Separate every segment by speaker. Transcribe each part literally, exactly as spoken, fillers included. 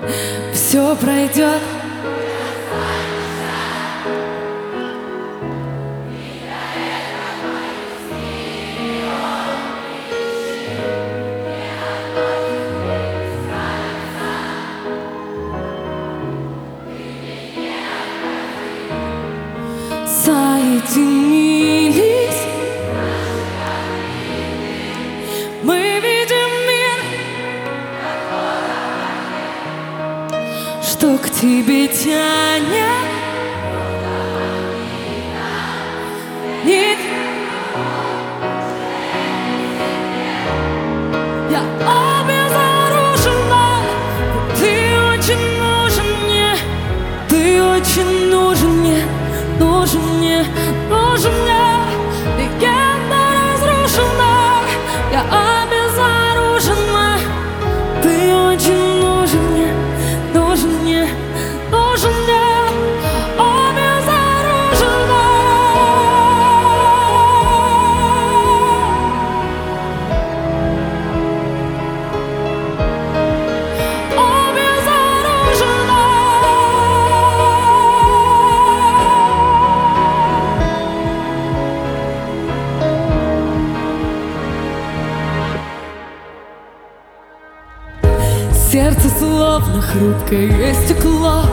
Speaker 1: все пройдет. Соединились, мы видим мир, что к тебе тянет. Нет, я обезоружена, ты очень нужен мне, ты очень нужен мне. Нужен мне, нужен мне, легенда разрушена, я обезоружена. Ты очень нужен мне, нужен мне, нужен мне, обезоружена. Сердце словно хрупкое стекло.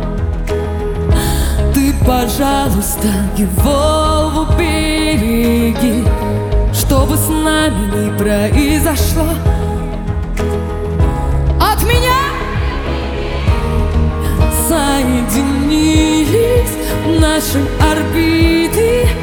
Speaker 1: Ты, пожалуйста, его убереги, чтобы с нами не произошло. От меня соединились наши орбиты,